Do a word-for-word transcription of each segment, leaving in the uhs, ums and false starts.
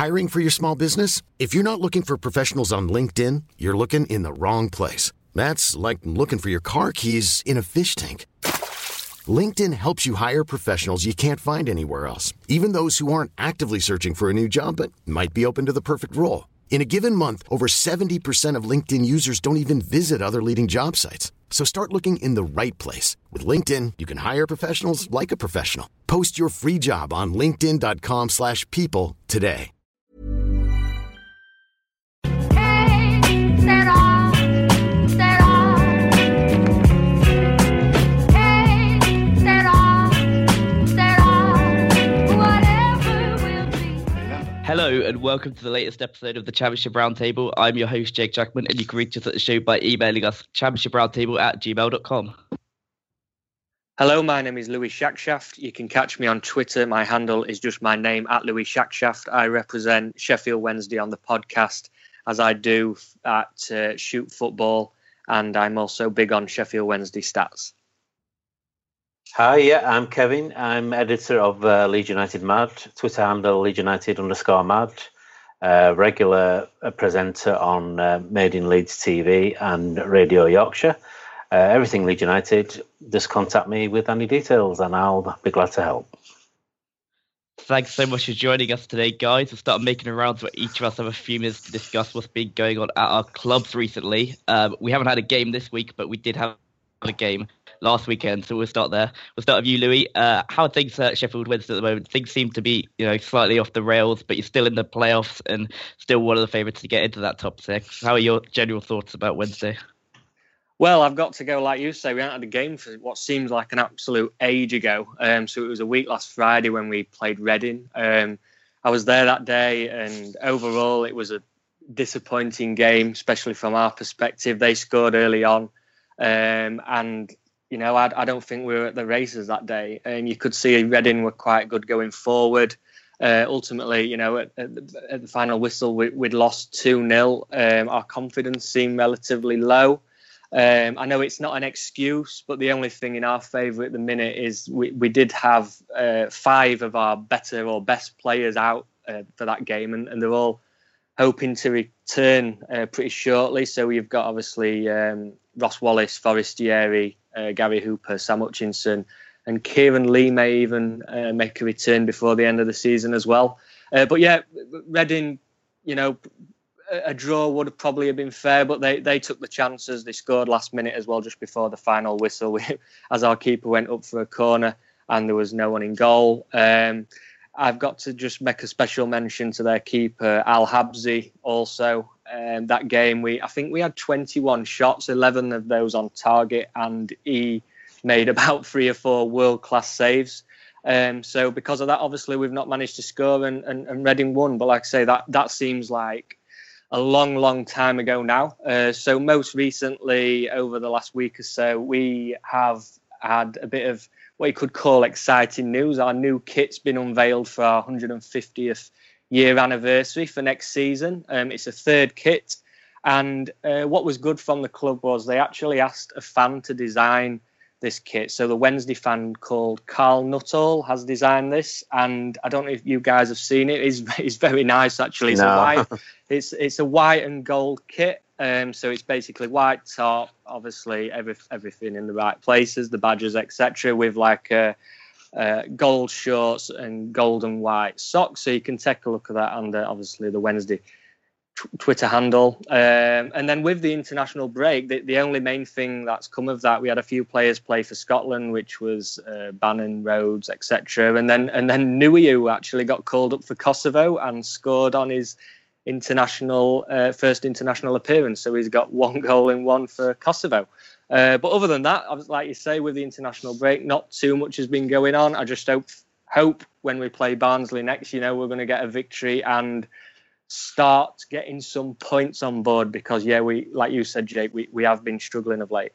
Hiring for your small business? If you're not looking for professionals on LinkedIn, you're looking in the wrong place. That's like looking for your car keys in a fish tank. LinkedIn helps you hire professionals you can't find anywhere else, even those who aren't actively searching for a new job but might be open to the perfect role. In a given month, over seventy percent of LinkedIn users don't even visit other leading job sites. So start looking in the right place. With LinkedIn, you can hire professionals like a professional. Post your free job on linkedin dot com slash people today. Hello and welcome to the latest episode of the Championship Roundtable. I'm your host, Jake Jackman, and you can reach us at the show by emailing us championshiproundtable at gmail dot com. Hello, my name is Louis Shackshaft. You can catch me on Twitter. My handle is just my name, at Louis Shackshaft. I represent Sheffield Wednesday on the podcast, as I do at uh, Shoot Football, and I'm also big on Sheffield Wednesday stats. Hi, yeah, I'm Kevin. I'm editor of uh, Leeds United Mad, Twitter handle Leeds United underscore Mad, uh, regular uh, presenter on uh, Made in Leeds T V and Radio Yorkshire. Uh, everything Leeds United, just contact me with any details and I'll be glad to help. Thanks so much for joining us today, guys. We'll start making a round where each of us have a few minutes to discuss what's been going on at our clubs recently. Um, we haven't had a game this week, but we did have a game last weekend, so we'll start there. We'll start with you, Louis. Uh, how are things at Sheffield Wednesday at the moment? Things seem to be, you know, slightly off the rails, but you're still in the playoffs and still one of the favourites to get into that top six. How are your general thoughts about Wednesday? Well, I've got to go, like you say, we haven't had a game for what seems like an absolute age ago. Um, so it was a week last Friday when we played Reading. Um, I was there that day, and overall it was a disappointing game, especially from our perspective. They scored early on, um, and You know, I, I don't think we were at the races that day. And you could see Reading were quite good going forward. Uh, ultimately, you know, at, at, the, at the final whistle, we, we'd lost two nil. Um, our confidence seemed relatively low. Um, I know it's not an excuse, but the only thing in our favour at the minute is we, we did have uh, five of our better or best players out uh, for that game. And, and they're all hoping to return uh, pretty shortly. So you've got, obviously, um, Ross Wallace, Forestieri, Uh, Gary Hooper, Sam Hutchinson, and Kieran Lee may even uh, make a return before the end of the season as well. Uh, but yeah, Reading, you know, a, a draw would have probably have been fair, but they, they took the chances. They scored last minute as well, just before the final whistle, as our keeper went up for a corner and there was no one in goal. Um, I've got to just make a special mention to their keeper, Al Habsi, also. Um, that game, we I think we had twenty-one shots, eleven of those on target, and he made about three or four world-class saves. Um, so because of that, obviously, we've not managed to score, and, and, and Reading won. But like I say, that, that seems like a long, long time ago now. Uh, so most recently, over the last week or so, we have had a bit of what you could call exciting news. Our new kit's been unveiled for our one hundred fiftieth year anniversary for next season. Um, it's a third kit, and uh, what was good from the club was they actually asked a fan to design this kit. So the Wednesday fan called Carl Nuttall has designed this, and I don't know if you guys have seen it. It's, it's very nice, actually. It's no. a white, it's it's a white and gold kit. Um, so it's basically white top, obviously every, everything in the right places, the badges, et cetera, with like a Uh, gold shorts and gold and white socks. So you can take a look at that under, obviously, the Wednesday t- Twitter handle. Um, and then with the international break, the, the only main thing that's come of that, we had a few players play for Scotland, which was uh, Bannon, Rhodes, et cetera. And then and then Nuhiu actually got called up for Kosovo and scored on his international uh, first international appearance. So he's got one goal in one for Kosovo. Uh, but other than that, like you say, with the international break, not too much has been going on. I just hope, hope when we play Barnsley next, you know, we're going to get a victory and start getting some points on board because, yeah, we, like you said, Jake, we, we have been struggling of late.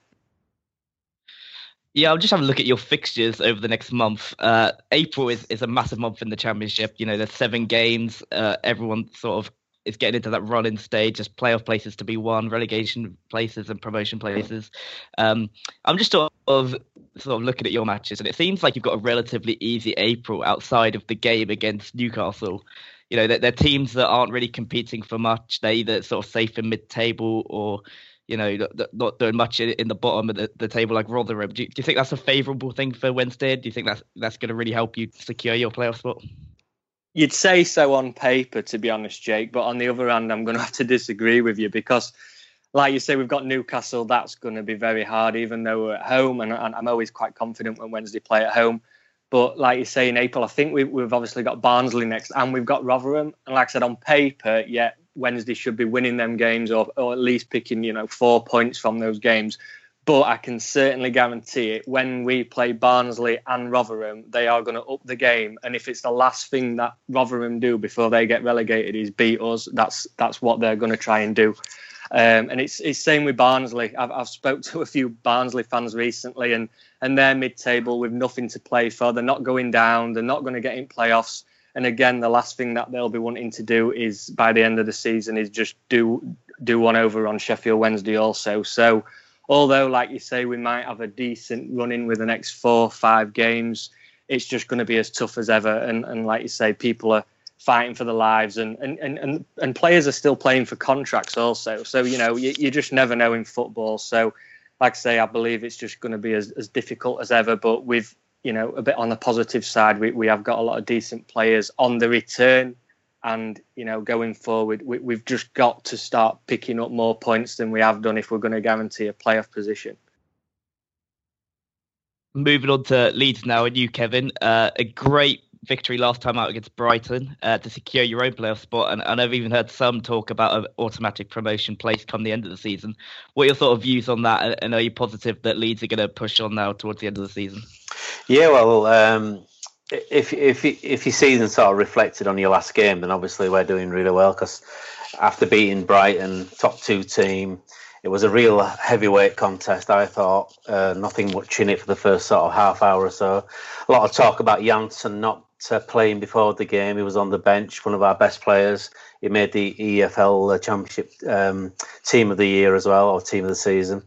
Yeah, I'll just have a look at your fixtures over the next month. Uh, April is, is a massive month in the Championship. You know, there's seven games. Uh, everyone sort of is getting into that run-in stage. There's playoff places to be won, relegation places and promotion places. Um, I'm just sort of sort of looking at your matches, and it seems like you've got a relatively easy April outside of the game against Newcastle. you know, they're, they're teams that aren't really competing for much. They're either sort of safe in mid-table or, you know, not, not doing much in, in the bottom of the, the table like Rotherham. Do you, do you think that's a favourable thing for Wednesday? Do you think that's that's going to really help you secure your playoff spot? You'd say so on paper, to be honest, Jake. But on the other hand, I'm going to have to disagree with you because, like you say, we've got Newcastle. That's going to be very hard, even though we're at home. And, and I'm always quite confident when Wednesday play at home. But like you say, in April, I think we've, we've obviously got Barnsley next and we've got Rotherham. And like I said, on paper, yeah, Wednesday should be winning them games or, or at least picking, you know, four points from those games. But I can certainly guarantee it, when we play Barnsley and Rotherham, they are going to up the game. And if it's the last thing that Rotherham do before they get relegated is beat us, that's that's what they're going to try and do. Um, and it's it's same with Barnsley. I've I've spoke to a few Barnsley fans recently, and and they're mid-table with nothing to play for. They're not going down. They're not going to get in playoffs. And again, the last thing that they'll be wanting to do is by the end of the season is just do do one over on Sheffield Wednesday also. So although, like you say, we might have a decent run in with the next four, five games, it's just going to be as tough as ever. And, and like you say, people are fighting for their lives and, and, and, and, and players are still playing for contracts also. So, you know, you, you just never know in football. So, like I say, I believe it's just going to be as, as difficult as ever. But with, you know, a bit on the positive side, we, we have got a lot of decent players on the return. And, you know, going forward, we, we've just got to start picking up more points than we have done if we're going to guarantee a playoff position. Moving on to Leeds now, and you, Kevin. Uh, a great victory last time out against Brighton uh, to secure your own playoff spot. And, and I've even heard some talk about an automatic promotion place come the end of the season. What are your sort of views on that? And are you positive that Leeds are going to push on now towards the end of the season? Yeah, well... Um... If if if your season sort of reflected on your last game, then obviously we're doing really well because after beating Brighton, top two team, it was a real heavyweight contest. I thought uh, nothing much in it for the first sort of half hour or so. A lot of talk about Janssen not uh, playing before the game. He was on the bench, one of our best players. He made the E F L Championship um, Team of the Year as well, or Team of the Season.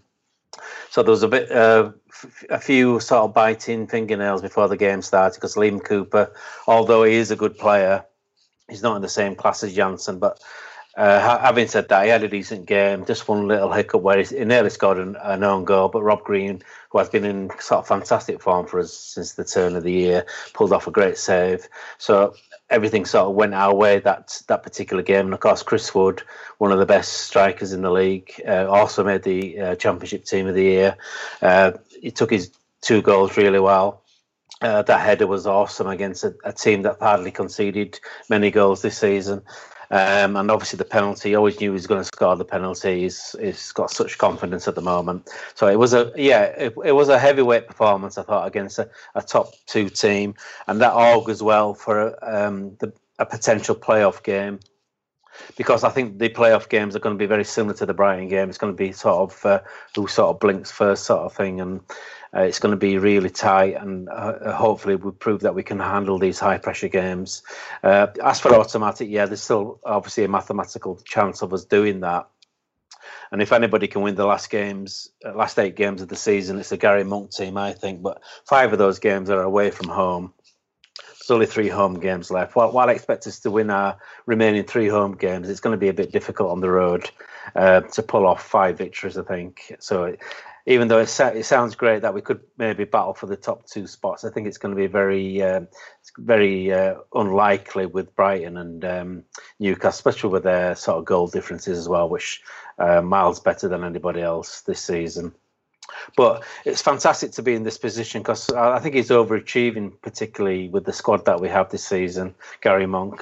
So there was a bit, uh, f- a few sort of biting fingernails before the game started because Liam Cooper, although he is a good player, he's not in the same class as Janssen. But uh, ha- having said that, he had a decent game. Just one little hiccup where he nearly scored an, an own goal. But Rob Green, who has been in sort of fantastic form for us since the turn of the year, pulled off a great save. So everything sort of went our way that that particular game. And of course, Chris Wood, one of the best strikers in the league, uh, also made the uh, Championship Team of the Year. Uh, he took his two goals really well. Uh, that header was awesome against a, a team that hardly conceded many goals this season. Um, and obviously the penalty, he always knew he was going to score the penalty. He's, he's got such confidence at the moment. So it was a, yeah, it, it was a heavyweight performance, I thought, against a, a top two team. And that augurs well for um, the, a potential playoff game. Because I think the playoff games are going to be very similar to the Brighton game. It's going to be sort of uh, who sort of blinks first sort of thing. And uh, it's going to be really tight. And uh, hopefully we'll prove that we can handle these high pressure games. Uh, as for automatic, yeah, there's still obviously a mathematical chance of us doing that. And if anybody can win the last games, uh, last eight games of the season, it's the Gary Monk team, I think. But five of those games are away from home. There's only three home games left. While, while I expect us to win our remaining three home games, it's going to be a bit difficult on the road uh, to pull off five victories, I think. So even though it, it sounds great that we could maybe battle for the top two spots, I think it's going to be very, uh, very uh, unlikely with Brighton and um, Newcastle, especially with their sort of goal differences as well, which are miles better than anybody else this season. But it's fantastic to be in this position because I think he's overachieving, particularly with the squad that we have this season, Gary Monk.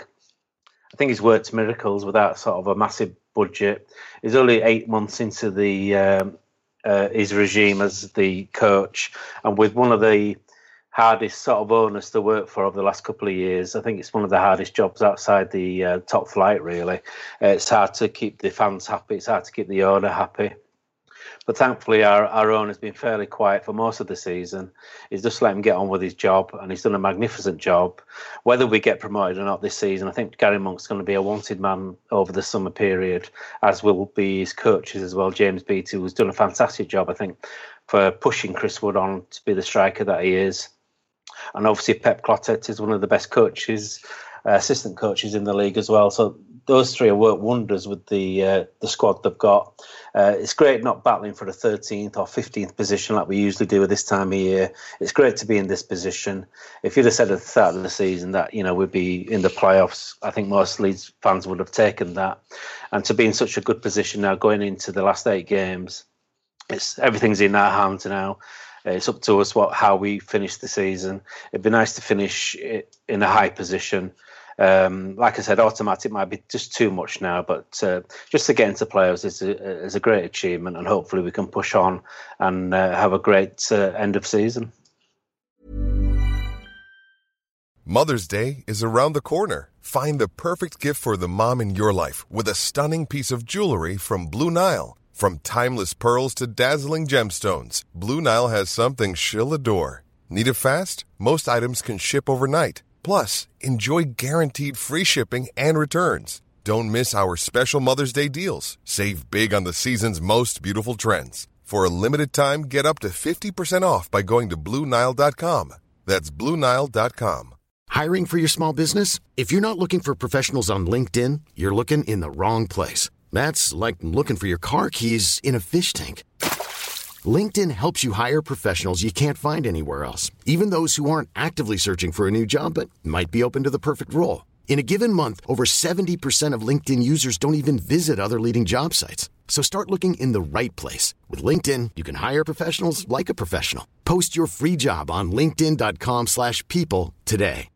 I think he's worked miracles without sort of a massive budget. He's only eight months into the um, uh, his regime as the coach, and with one of the hardest sort of owners to work for over the last couple of years. I think it's one of the hardest jobs outside the uh, top flight, really. Uh, it's hard to keep the fans happy. It's hard to keep the owner happy. But thankfully, our, our owner's been fairly quiet for most of the season. He's just let him get on with his job, and he's done a magnificent job. Whether we get promoted or not this season, I think Gary Monk's going to be a wanted man over the summer period, as will be his coaches as well. James Beattie, who's done a fantastic job, I think, for pushing Chris Wood on to be the striker that he is. And obviously, Pep Clotet is one of the best coaches uh, assistant coaches in the league as well. So those three have worked wonders with the uh, the squad they've got. Uh, it's great not battling for the thirteenth or fifteenth position like we usually do at this time of year. It's great to be in this position. If you'd have said at the start of the season that, you know, we'd be in the playoffs, I think most Leeds fans would have taken that. And to be in such a good position now going into the last eight games, it's everything's in our hands now. It's up to us what how we finish the season. It'd be nice to finish it in a high position. Um, like I said, automatic might be just too much now, but uh, just to get into playoffs is a, is a great achievement, and hopefully we can push on and uh, have a great uh, end of season. Mother's Day is around the corner. Find the perfect gift for the mom in your life with a stunning piece of jewelry from Blue Nile. From timeless pearls to dazzling gemstones, Blue Nile has something she'll adore. Need it fast? Most items can ship overnight. Plus, enjoy guaranteed free shipping and returns. Don't miss our special Mother's Day deals. Save big on the season's most beautiful trends. For a limited time, get up to fifty percent off by going to Blue Nile dot com. That's Blue Nile dot com. Hiring for your small business? If you're not looking for professionals on LinkedIn, you're looking in the wrong place. That's like looking for your car keys in a fish tank. LinkedIn helps you hire professionals you can't find anywhere else, even those who aren't actively searching for a new job but might be open to the perfect role. In a given month, over seventy percent of LinkedIn users don't even visit other leading job sites. So start looking in the right place. With LinkedIn, you can hire professionals like a professional. Post your free job on linkedin dot com slash people today.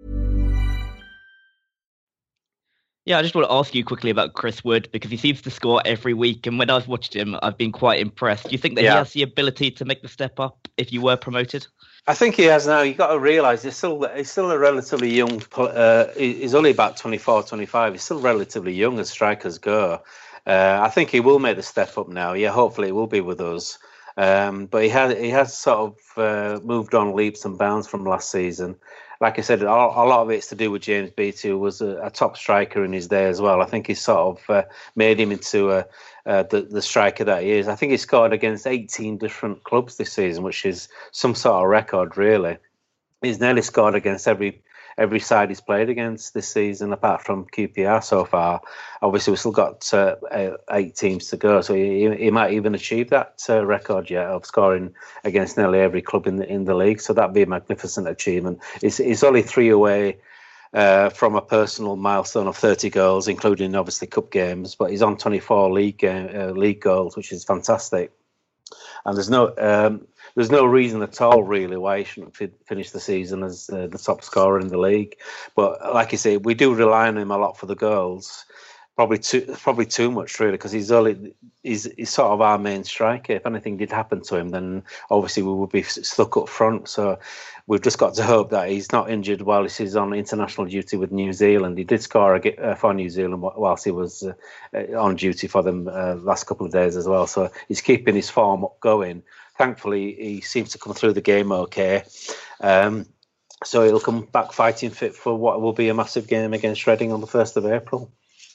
Yeah, I just want to ask you quickly about Chris Wood, because he seems to score every week. And when I've watched him, I've been quite impressed. Do you think that yeah. he has the ability to make the step up if you were promoted? I think he has now. You've got to realise he's still he's still a relatively young. Uh, he's only about twenty-four, twenty-five. He's still relatively young as strikers go. Uh, I think he will make the step up now. Yeah, hopefully it will be with us. Um, but he has he has sort of uh, moved on leaps and bounds from last season. Like I said, a lot of it's to do with James Beattie, who was a, a top striker in his day as well. I think he sort of uh, made him into a, uh, the, the striker that he is. I think he scored against eighteen different clubs this season, which is some sort of record, really. He's nearly scored against every every side he's played against this season, apart from Q P R so far. Obviously, we've still got uh, eight teams to go, so he, he might even achieve that uh, record yet of scoring against nearly every club in the in the league. So that'd be a magnificent achievement. It's, it's only three away uh, from a personal milestone of thirty goals, including obviously cup games. But he's on twenty-four league game, uh, league goals, which is fantastic. And there's no um, there's no reason at all, really, why he shouldn't fi- finish the season as uh, the top scorer in the league. But like you say, we do rely on him a lot for the goals. Probably too, probably too much, really, because he's only he's, he's sort of our main striker. If anything did happen to him, then obviously we would be stuck up front. So we've just got to hope that he's not injured while he's on international duty with New Zealand. He did score uh, for New Zealand whilst he was uh, on duty for them uh, last couple of days as well. So he's keeping his form going. Thankfully, he seems to come through the game okay. Um, so he'll come back fighting fit for what will be a massive game against Reading on the first of April.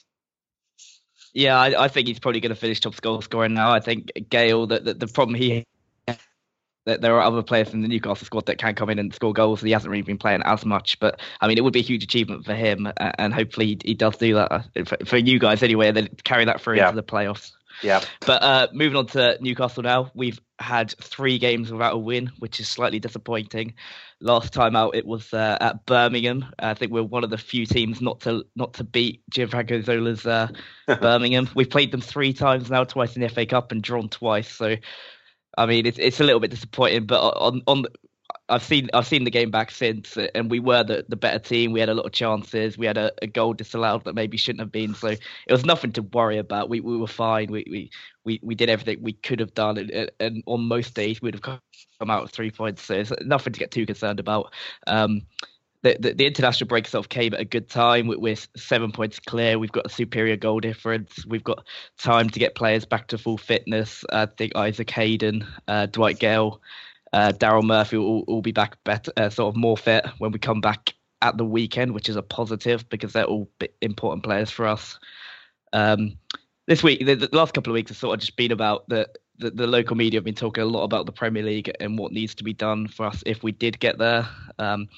Yeah, I, I think he's probably going to finish top goal scorer now. I think Gale, the, the, the problem he that there are other players in the Newcastle squad that can come in and score goals. He hasn't really been playing as much, but I mean, it would be a huge achievement for him, and hopefully he, he does do that for, for you guys anyway, and then carry that through yeah. into the playoffs. Yeah. But uh, moving on to Newcastle now, we've had three games without a win, which is slightly disappointing. Last time out, it was uh, at Birmingham. I think we're one of the few teams not to not to beat Gianfranco Zola's uh, Birmingham. We've played them three times now, twice in the F A Cup and drawn twice. So, I mean, it's it's a little bit disappointing. But on on the, I've seen I've seen the game back since, and we were the, the better team. We had a lot of chances. We had a, a goal disallowed that maybe shouldn't have been. So it was nothing to worry about. We we were fine. We we we, we did everything we could have done, and, and on most days we'd have come out with three points. So it's nothing to get too concerned about. Um, the, the the international break sort of came at a good time. We're, we're seven points clear. We've got a superior goal difference. We've got time to get players back to full fitness. I think Isaac Hayden, uh, Dwight Gale. Uh, Daryl Murphy will, will be back better, uh, sort of more fit when we come back at the weekend, which is a positive because they're all important players for us. Um, this week, the, the last couple of weeks have sort of just been about the, the the local media have been talking a lot about the Premier League and what needs to be done for us if we did get there. Um,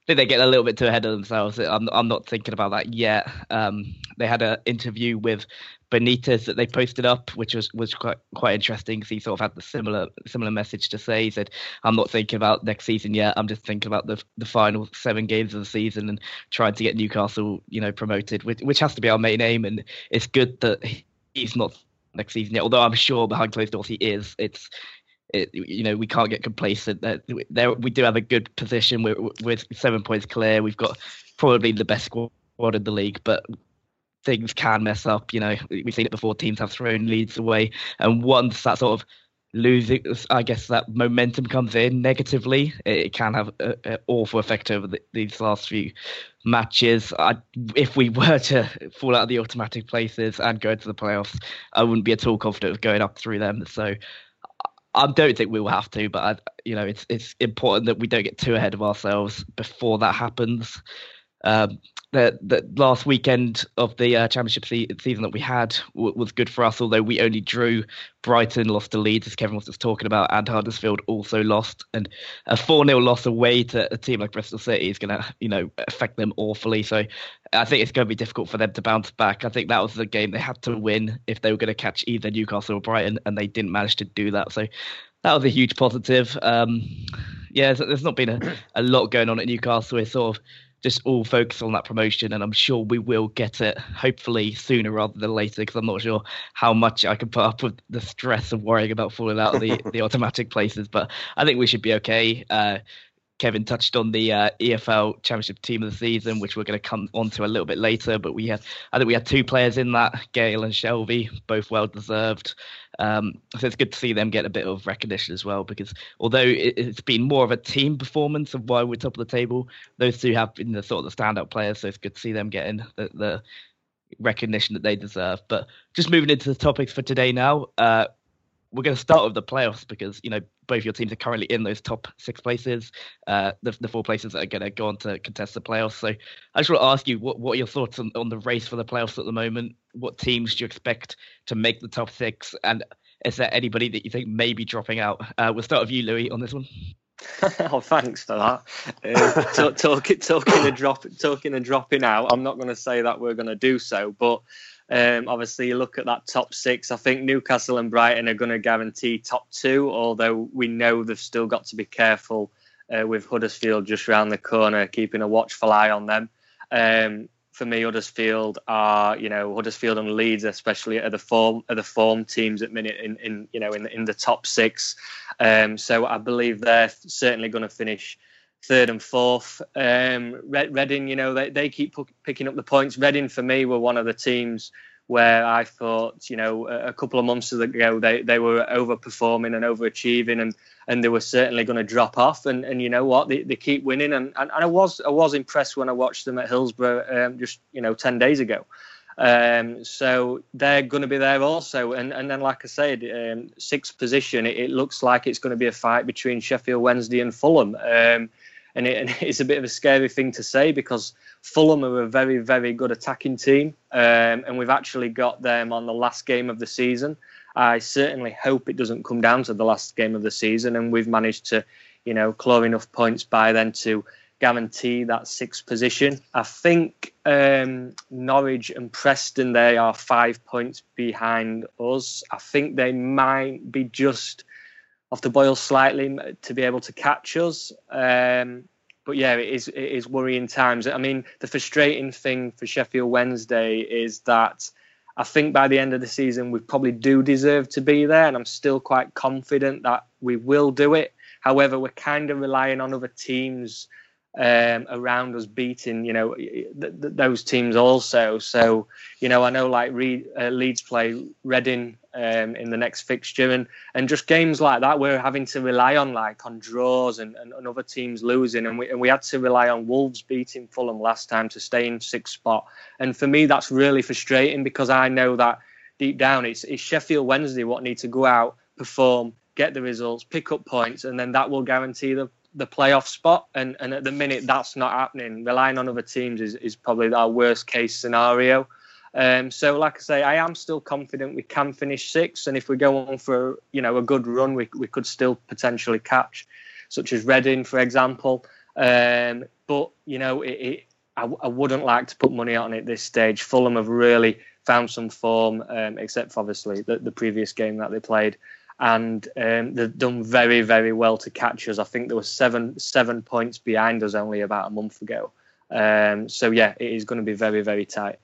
think they're getting a little bit too ahead of themselves. I'm I'm not thinking about that yet. Um, they had an interview with Benitez that they posted up, which was, was quite quite interesting. Because he sort of had the similar similar message to say. He said, "I'm not thinking about next season yet. I'm just thinking about the the final seven games of the season and trying to get Newcastle, you know, promoted, which which has to be our main aim. And it's good that he's not next season yet. Although I'm sure behind closed doors he is. It's It, you know, we can't get complacent. That there, we do have a good position. We're, we're seven points clear. We've got probably the best squad in the league, but things can mess up. You know, we've seen it before. Teams have thrown leads away, and once that sort of losing, I guess that momentum comes in negatively, it can have an awful effect over the, these last few matches. I, if we were to fall out of the automatic places and go into the playoffs, I wouldn't be at all confident of going up through them. So I don't think we will have to, but I, you know, it's it's important that we don't get too ahead of ourselves before that happens. Um, the the last weekend of the uh, championship se- season that we had w- was good for us, although we only drew. Brighton lost to Leeds, as Kevin was just talking about, and Huddersfield also lost. And a four nil loss away to a team like Bristol City is going to, you know, affect them awfully. So I think it's going to be difficult for them to bounce back. I think that was the game they had to win if they were going to catch either Newcastle or Brighton, and they didn't manage to do that. So that was a huge positive. Um, yeah, there's not been a, a lot going on at Newcastle. It's sort of just all focus on that promotion, and I'm sure we will get it, hopefully sooner rather than later, because I'm not sure how much I can put up with the stress of worrying about falling out of the, the automatic places, but I think we should be okay. Uh, Kevin touched on the uh, E F L Championship Team of the Season, which we're going to come on to a little bit later, but we had, I think we had two players in that, Gale and Shelby, both well-deserved. Um, so it's good to see them get a bit of recognition as well, because although it, it's been more of a team performance of why we're top of the table, those two have been the sort of the standout players, so it's good to see them getting the, the recognition that they deserve. But just moving into the topics for today now, uh, we're going to start with the playoffs because, you know, both your teams are currently in those top six places, uh, the, the four places that are going to go on to contest the playoffs. So I just want to ask you, what, what are your thoughts on, on the race for the playoffs at the moment? What teams do you expect to make the top six? And is there anybody that you think may be dropping out? Uh, we'll start with you, Louis, on this one. Oh, thanks for that. Uh, talk, talking, talking, and drop, talking and dropping out, I'm not going to say that we're going to do so, but Um, obviously, you look at that top six. I think Newcastle and Brighton are going to guarantee top two, although we know they've still got to be careful uh, with Huddersfield just round the corner, keeping a watchful eye on them. Um, for me, Huddersfield are, you know, Huddersfield and Leeds, especially are the form are the form teams at minute in, in you know in in the top six. Um, so I believe they're certainly going to finish third and fourth. Um, Red, Reading, you know, they, they keep p- picking up the points. Reading, for me, were one of the teams where I thought, you know, a, a couple of months ago, they, they were overperforming and overachieving, and, and they were certainly going to drop off. And, and you know what? They, they keep winning. And, and, and I was I was impressed when I watched them at Hillsborough um, just, you know, ten days ago. Um, so they're going to be there also. And, and then, like I said, um, sixth position, it, it looks like it's going to be a fight between Sheffield Wednesday and Fulham. Um, And, it, and it's a bit of a scary thing to say because Fulham are a very, very good attacking team. Um, and we've actually got them on the last game of the season. I certainly hope it doesn't come down to the last game of the season. And we've managed to, you know, claw enough points by then to guarantee that sixth position. I think um, Norwich and Preston, they are five points behind us. I think they might be just off the boil slightly to be able to catch us. Um, but yeah, it is, it is worrying times. I mean, the frustrating thing for Sheffield Wednesday is that I think by the end of the season, we probably do deserve to be there. And I'm still quite confident that we will do it. However, we're kind of relying on other teams um, around us beating, you know, th- th- those teams also. So, you know, I know like Re- uh, Leeds play Reading um, in the next fixture, and, and just games like that we're having to rely on, like on draws and, and, and other teams losing, and we and we had to rely on Wolves beating Fulham last time to stay in sixth spot. And for me, that's really frustrating because I know that deep down it's, it's Sheffield Wednesday what need to go out, perform, get the results, pick up points, and then that will guarantee the the playoff spot. And and at the minute that's not happening. Relying on other teams is, is probably our worst case scenario. Um, so like I say, I am still confident we can finish sixth, and if we go on for, you know, a good run, we we could still potentially catch, such as Reading, for example. Um, but, you know, it, it, I, I wouldn't like to put money on it at this stage. Fulham have really found some form, um, except for obviously the, the previous game that they played. And um, they've done very, very well to catch us. I think there were seven seven points behind us only about a month ago. Um, so, yeah, it is going to be very, very tight.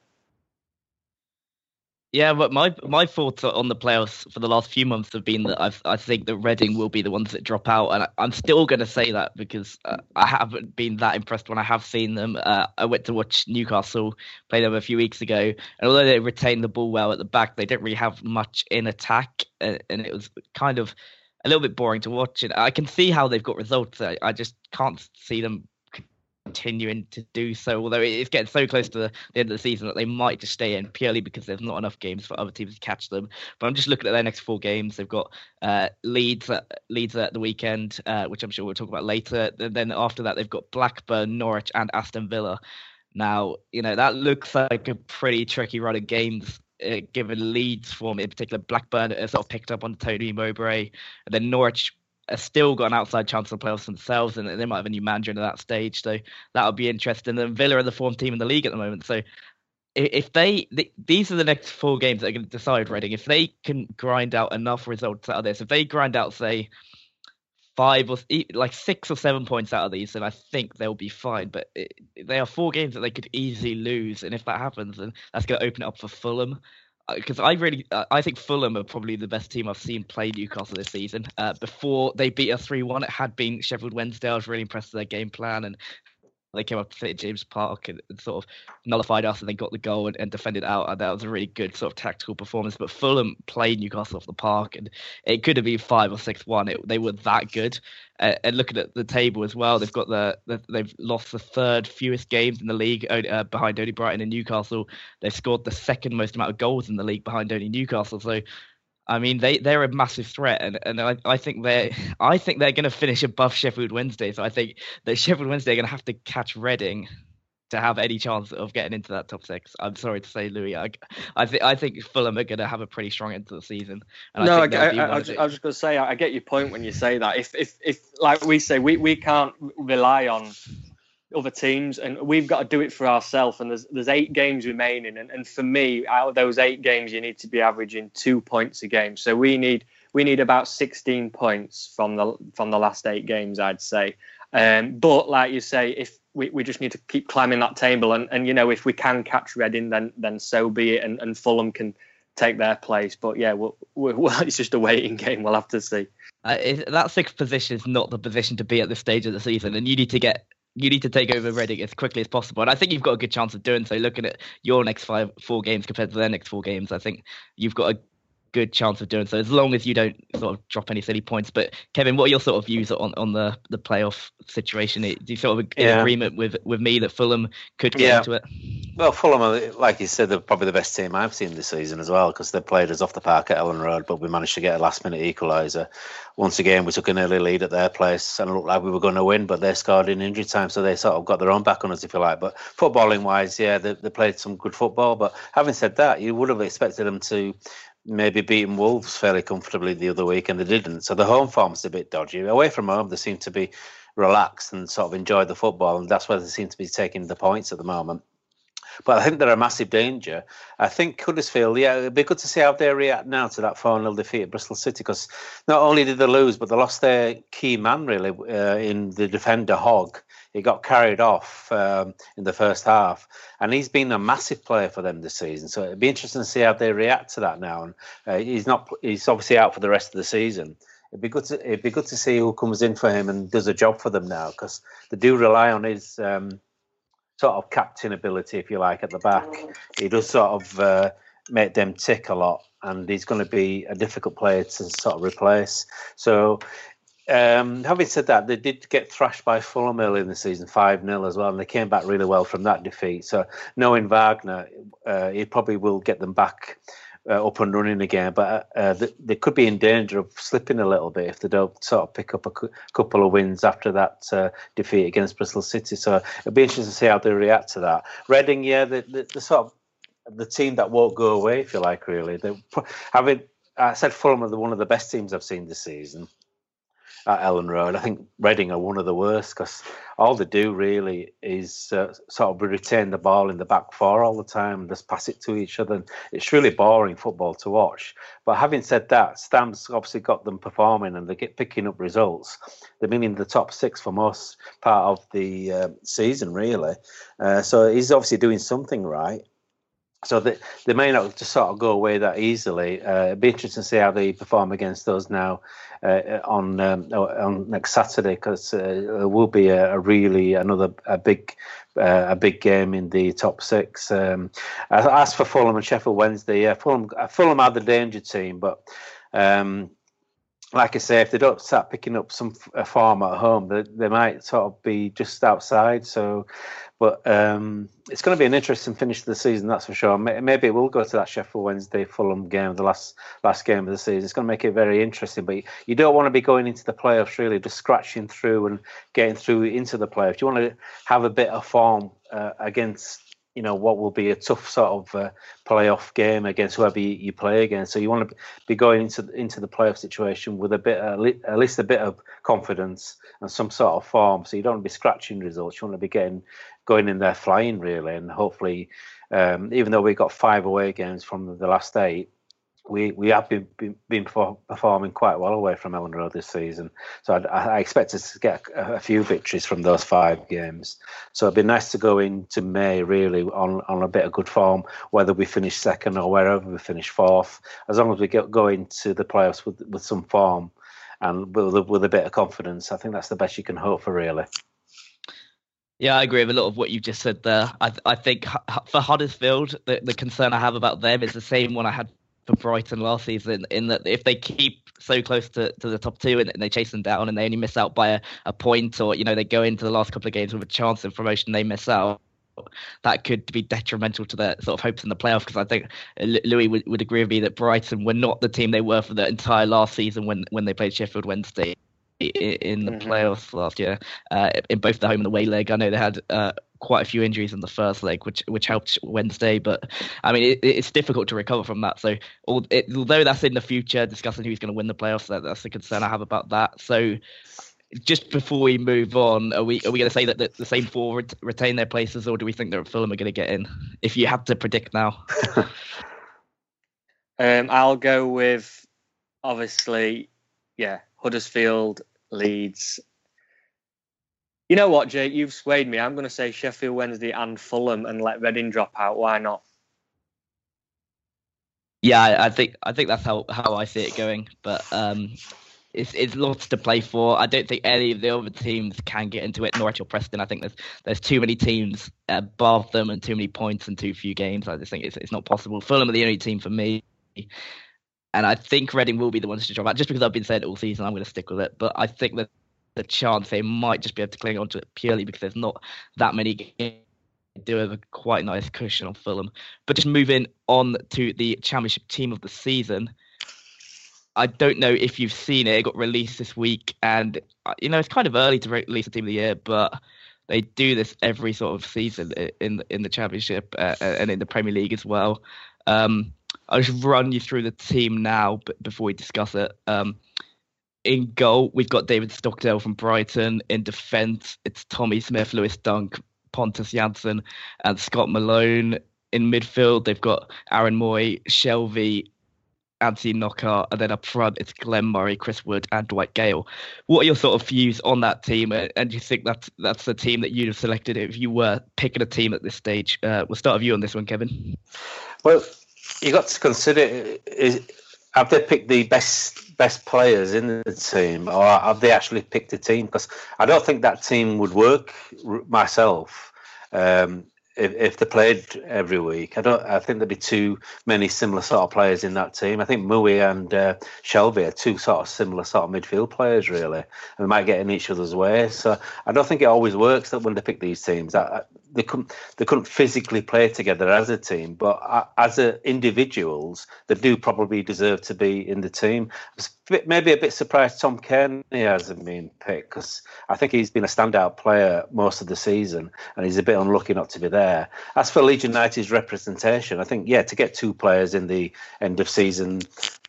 Yeah, but my my thoughts on the playoffs for the last few months have been that I've, I think that Reading will be the ones that drop out, and I, I'm still going to say that because uh, I haven't been that impressed when I have seen them. Uh, I went to watch Newcastle play them a few weeks ago, and although they retained the ball well at the back, they didn't really have much in attack, and, and it was kind of a little bit boring to watch. And I can see how they've got results. I, I just can't see them continuing to do so, although it's getting so close to the, the end of the season that they might just stay in purely because there's not enough games for other teams to catch them. But I'm just looking at their next four games. They've got uh, Leeds at, Leeds at the weekend, uh, which I'm sure we'll talk about later. And then after that, they've got Blackburn, Norwich, and Aston Villa. Now, you know, that looks like a pretty tricky run of games. Uh, given Leeds' form, in particular, Blackburn has sort of picked up on Tony Mowbray, and then Norwich have still got an outside chance of the playoffs themselves, and they might have a new manager at that stage, so that'll be interesting. And Villa are the form team in the league at the moment, so if they, they these are the next four games that are going to decide Reading. If they can grind out enough results out of this, if they grind out, say, five or like six or seven points out of these, then I think they'll be fine. But it, they are four games that they could easily lose, and if that happens, then that's going to open it up for Fulham. Because I really, I think Fulham are probably the best team I've seen play Newcastle this season. Uh, before they beat us three one, it had been Sheffield Wednesday. I was really impressed with their game plan, and they came up to Saint James Park and, and sort of nullified us, and they got the goal and, and defended out. And that was a really good sort of tactical performance. But Fulham played Newcastle off the park, and it could have been five or six one. It, they were that good. Uh, and looking at the table as well, they've got the, the they've lost the third fewest games in the league uh, behind only Brighton and Newcastle. They've scored the second most amount of goals in the league behind only Newcastle. So, I mean, they they're a massive threat, and, and I, I think they're I think they're going to finish above Sheffield Wednesday. So I think that Sheffield Wednesday are going to have to catch Reading to have any chance of getting into that top six. I'm sorry to say, Louis. I, I think I think Fulham are going to have a pretty strong end to the season. And no, I, think I, I, I, was, I was just going to say, I get your point when you say that. If if if like we say, we, we can't rely on other teams, and we've got to do it for ourselves. And there's there's eight games remaining, and, and for me, out of those eight games, you need to be averaging two points a game. So we need we need about sixteen points from the from the last eight games, I'd say. Um, but like you say, if we, we just need to keep climbing that table, and, and you know, if we can catch Reading, then then so be it, and, and Fulham can take their place. But yeah, we'll, we'll, it's just a waiting game. We'll have to see. Uh, it, that sixth position is not the position to be at this stage of the season, and you need to get you need to take over Reading as quickly as possible. And I think you've got a good chance of doing so. Looking at your next five four games compared to their next four games, I think you've got a good chance of doing so, as long as you don't sort of drop any silly points. But Kevin, what are your sort of views on, on the, the playoff situation? Do you sort of in yeah. agreement with, with me that Fulham could get yeah. into it? Well, Fulham, are, like you said, they're probably the best team I've seen this season as well, because they played us off the park at Ellen Road, but we managed to get a last minute equaliser. Once again, we took an early lead at their place and it looked like we were going to win, but they scored in injury time, so they sort of got their own back on us, if you like. But footballing wise, yeah, they, they played some good football. But having said that, you would have expected them to maybe beaten Wolves fairly comfortably the other week, and they didn't. So the home form's a bit dodgy. Away from home, they seem to be relaxed and sort of enjoy the football, and that's where they seem to be taking the points at the moment. But I think they're a massive danger. I think Huddersfield, yeah, it'd be good to see how they react now to that four nil defeat at Bristol City, because not only did they lose, but they lost their key man, really, uh, in the defender, Hogg. He got carried off um, in the first half, and he's been a massive player for them this season. So it'd be interesting to see how they react to that now. And uh, he's not, he's obviously out for the rest of the season. It'd be good to, it'd be good to see who comes in for him and does a job for them now, because they do rely on his um, sort of captain ability, if you like, at the back. He does sort of uh, make them tick a lot, and he's going to be a difficult player to sort of replace. So. Um, having said that, they did get thrashed by Fulham early in the season, five nil as well, and they came back really well from that defeat. So knowing Wagner, uh, he probably will get them back uh, up and running again, but uh, they, they could be in danger of slipping a little bit if they don't sort of pick up a cu- couple of wins after that uh, defeat against Bristol City. So it'll be interesting to see how they react to that. Reading, yeah, the, the, the sort of the team that won't go away, if you like, really. They having I said Fulham are the, one of the best teams I've seen this season. at Ellen Road. I think Reading are one of the worst because all they do really is uh, sort of retain the ball in the back four all the time and just pass it to each other. And it's really boring football to watch. But having said that, Stam's obviously got them performing and they get picking up results. They've been in the top six for most part of the uh, season, really. Uh, so he's obviously doing something right. So they, they may not just sort of go away that easily. Uh, it'd be interesting to see how they perform against us now uh, on um, on next Saturday, because uh, it will be a, a really another a big uh, a big game in the top six. Um, as for Fulham and Sheffield Wednesday, yeah, Fulham Fulham are the danger team, but. Um, Like I say, if they don't start picking up some form at home, they, they might sort of be just outside. So, but um, it's going to be an interesting finish to the season, that's for sure. Maybe we'll go to that Sheffield Wednesday Fulham game, the last last game of the season. It's going to make it very interesting. But you don't want to be going into the playoffs really just scratching through and getting through into the playoffs. You want to have a bit of form uh, against. You know, what will be a tough sort of uh, playoff game against whoever you, you play against. So you want to be going into into the playoff situation with a bit, uh, at least a bit of confidence and some sort of form. So you don't want to be scratching results. You want to be getting going in there flying really, and hopefully, um, even though we got five away games from the last eight, we we have been been, been performing quite well away from Ellen Road this season. So I, I expect us to get a, a few victories from those five games. So it'd be nice to go into May really on, on a bit of good form, whether we finish second or wherever we finish fourth. As long as we get go into the playoffs with with some form and with, with a bit of confidence, I think that's the best you can hope for really. Yeah, I agree with a lot of what you just said there. I I think for Huddersfield, the, the concern I have about them is the same one I had for Brighton last season, in that if they keep so close to, to the top two and, and they chase them down and they only miss out by a, a point, or, you know, they go into the last couple of games with a chance of promotion, they miss out, that could be detrimental to their sort of hopes in the playoff. Because I think Louis would, would agree with me that Brighton were not the team they were for the entire last season when, when they played Sheffield Wednesday in the mm-hmm. playoffs last year, uh, in both the home and the away leg. I know they had uh, quite a few injuries in the first leg, which which helped Wednesday. But I mean, it, it's difficult to recover from that. So it, although that's in the future, discussing who's going to win the playoffs, that, that's the concern I have about that. So just before we move on, are we are we going to say that the, the same four ret- retain their places, or do we think that Fulham are going to get in? If you had to predict now, um, I'll go with obviously, yeah. Huddersfield, Leeds. You know what, Jake? You've swayed me. I'm going to say Sheffield Wednesday and Fulham and let Reading drop out. Why not? Yeah, I think I think that's how, how I see it going. But um, it's it's lots to play for. I don't think any of the other teams can get into it. Norwich or Preston. I think there's there's too many teams above them and too many points and too few games. I just think it's it's not possible. Fulham are the only team for me. And I think Reading will be the ones to drop out. Just because I've been saying it all season, I'm going to stick with it. But I think that the chance they might just be able to cling on to it purely because there's not that many games. They do have a quite nice cushion on Fulham. But just moving on to the Championship team of the season, I don't know if you've seen it. It got released this week. And, you know, it's kind of early to release the team of the year, but they do this every sort of season in, in the Championship uh, and in the Premier League as well. Um I'll just run you through the team now but before we discuss it. Um, in goal, we've got David Stockdale from Brighton. In defence, it's Tommy Smith, Lewis Dunk, Pontus Jansson, and Scott Malone. In midfield, they've got Aaron Moy, Shelvey, Anthony Knockaert, and then up front, it's Glenn Murray, Chris Wood, and Dwight Gale. What are your sort of views on that team? And do you think that's, that's the team that you'd have selected if you were picking a team at this stage? Uh, we'll start with you on this one, Kevin. Well, you got to consider, is, have they picked the best best players in the team, or have they actually picked a team? Because I don't think that team would work myself um, if, if they played every week. I don't. I think there'd be too many similar sort of players in that team. I think Mui and uh, Shelvey are two sort of similar sort of midfield players, really, and they might get in each other's way. So I don't think it always works that when they pick these teams. I, I, They couldn't, they couldn't physically play together as a team, but as a, individuals, they do probably deserve to be in the team. I was a bit, maybe a bit surprised Tom Kearney hasn't been picked, because I think he's been a standout player most of the season, and he's a bit unlucky not to be there. As for Leeds United's representation, I think, yeah, to get two players in the end of season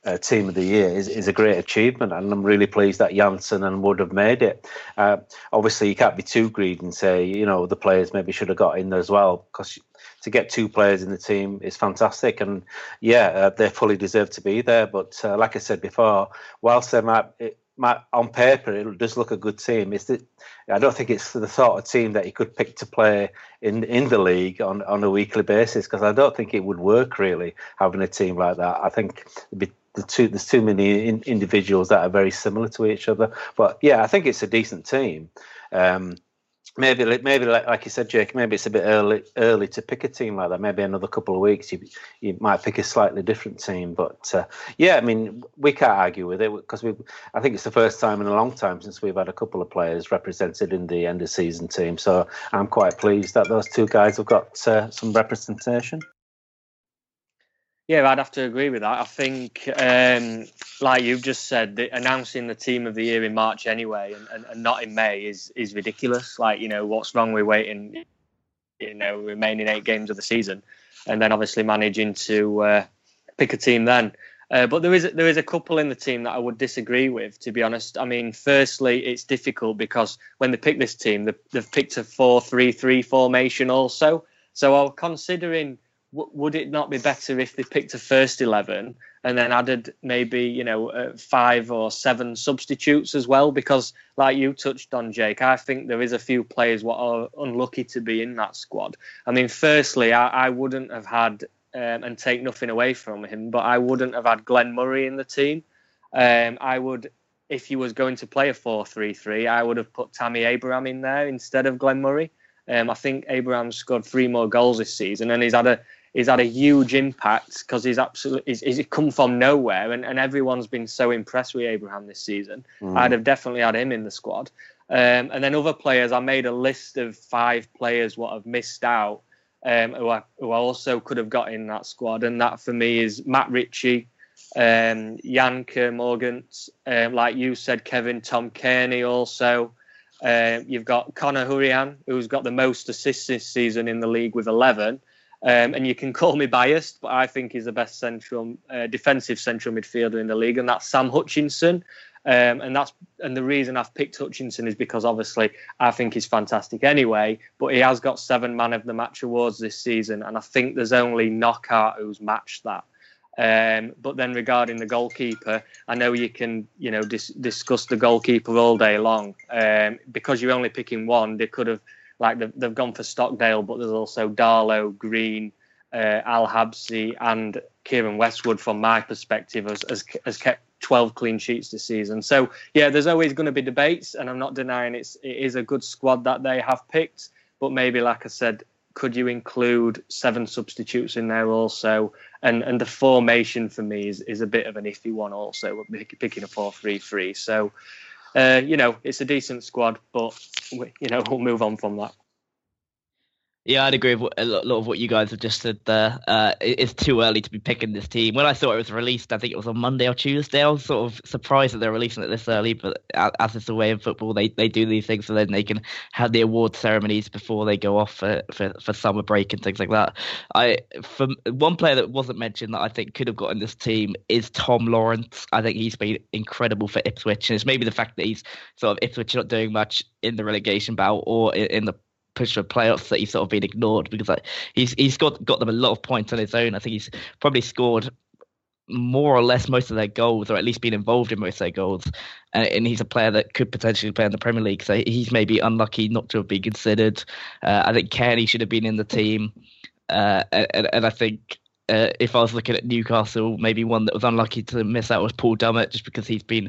uh, team of the year is, is a great achievement, and I'm really pleased that Janssen and Wood have made it. Uh, obviously, you can't be too greedy and say, you know, the players maybe should have got in there as well, because to get two players in the team is fantastic, and yeah, uh, they fully deserve to be there. But uh, like I said before, whilst they might, it might on paper it does look a good team, it's the, I don't think it's the sort of team that you could pick to play in in the league on, on a weekly basis, because I don't think it would work really having a team like that. I think it'd be the two, there's too many in, individuals that are very similar to each other. But yeah, I think it's a decent team. Um, maybe, maybe like, like you said, Jake, maybe it's a bit early early to pick a team like that. Maybe another couple of weeks you you might pick a slightly different team. But uh, yeah, I mean, we can't argue with it, because we. I think it's the first time in a long time since we've had a couple of players represented in the end of season team. So I'm quite pleased that those two guys have got uh, some representation. Yeah, I'd have to agree with that. I think, um, like you've just said, the, announcing the team of the year in March anyway, and, and, and not in May is is ridiculous. Like, you know, what's wrong with waiting, you know, remaining eight games of the season, and then obviously managing to uh, pick a team then. Uh, but there is there is a couple in the team that I would disagree with, to be honest. I mean, firstly, it's difficult because when they pick this team, they've, they've picked a four three three formation also. So I'm considering, would it not be better if they picked a first eleven and then added maybe, you know, uh, five or seven substitutes as well? Because like you touched on, Jake, I think there is a few players what are unlucky to be in that squad. I mean, firstly, I, I wouldn't have had, um, and take nothing away from him, but I wouldn't have had Glenn Murray in the team. Um, I would, if he was going to play a four three three, I would have put Tammy Abraham in there instead of Glenn Murray. Um, I think Abraham scored three more goals this season, and he's had a He's had a huge impact because he's absolutely he's, he's come from nowhere, and, and everyone's been so impressed with Abraham this season. Mm. I'd have definitely had him in the squad. Um, and then other players, I made a list of five players what have missed out, um, who, I, who I also could have got in that squad. And that for me is Matt Ritchie, um, Jan Kermorgant, um, like you said, Kevin, Tom Kearney also. Uh, you've got Conor Hurrian, who's got the most assists this season in the league with eleven. Um, and you can call me biased, but I think he's the best central uh, defensive central midfielder in the league, and that's Sam Hutchinson. Um, and that's and the reason I've picked Hutchinson is because obviously I think he's fantastic anyway, but he has got seven man of the match awards this season, and I think there's only Knockout who's matched that. Um, but then regarding the goalkeeper, I know you can, you know, dis- discuss the goalkeeper all day long. Um, because you're only picking one, they could have. Like they've, they've gone for Stockdale, but there's also Darlow, Green, uh, Al Habsi, and Kieran Westwood. From my perspective, has, has has kept twelve clean sheets this season. So yeah, there's always going to be debates, and I'm not denying it's it is a good squad that they have picked. But maybe, like I said, could you include seven substitutes in there also? And and the formation for me is is a bit of an iffy one also, picking a four three three. So. Uh, you know, it's a decent squad, but, we, you know, we'll move on from that. Yeah, I'd agree with what, a lot of what you guys have just said there. Uh, it's too early to be picking this team. When I saw it was released, I think it was on Monday or Tuesday, I was sort of surprised that they're releasing it this early. But as it's the way in football, they, they do these things so then they can have the award ceremonies before they go off for, for, for summer break and things like that. I for one player that wasn't mentioned that I think could have gotten this team is Tom Lawrence. I think he's been incredible for Ipswich. And it's maybe the fact that he's sort of Ipswich not doing much in the relegation battle or in, in the push for playoffs that he's sort of been ignored, because like, he's he's got got them a lot of points on his own. I think he's probably scored more or less most of their goals, or at least been involved in most of their goals. And, and he's a player that could potentially play in the Premier League. So he's maybe unlucky not to have been considered. Uh, I think Kearney should have been in the team. Uh, and, and I think uh, if I was looking at Newcastle, maybe one that was unlucky to miss out was Paul Dummett, just because he's been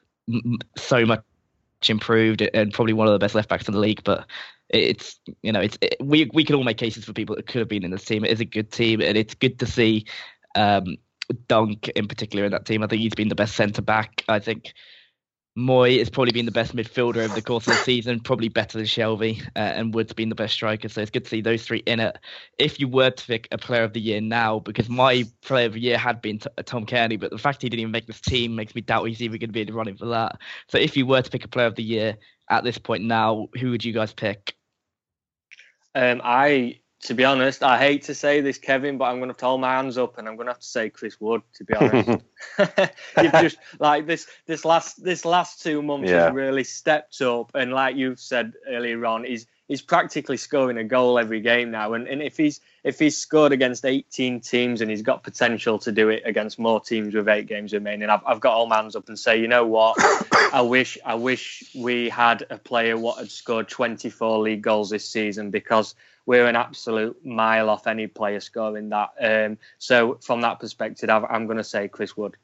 so much improved and probably one of the best left backs in the league. But it's, you know, it's it, we we can all make cases for people that could have been in this team. It is a good team, and it's good to see um, Dunk in particular in that team. I think he's been the best centre back. I think Moy has probably been the best midfielder over the course of the season, probably better than Shelvey, uh, and Wood's been the best striker. So it's good to see those three in it. If you were to pick a player of the year now, because my player of the year had been t- Tom Kearney, but the fact he didn't even make this team makes me doubt he's even going to be in the running for that. So if you were to pick a player of the year at this point now, who would you guys pick? Um, I to be honest, I hate to say this, Kevin, but I'm going to have to hold my hands up, and I'm going to have to say Chris Wood. To be honest, you've just like this this last this last two months yeah. has really stepped up, and like you've said earlier on, he's he's practically scoring a goal every game now, and and if he's if he's scored against eighteen teams, and he's got potential to do it against more teams with eight games remaining, I've I've got to hold my hands up and say, you know what, I wish I wish we had a player what had scored twenty-four league goals this season, because we're an absolute mile off any player scoring that. Um, so from that perspective, I've, I'm going to say Chris Wood.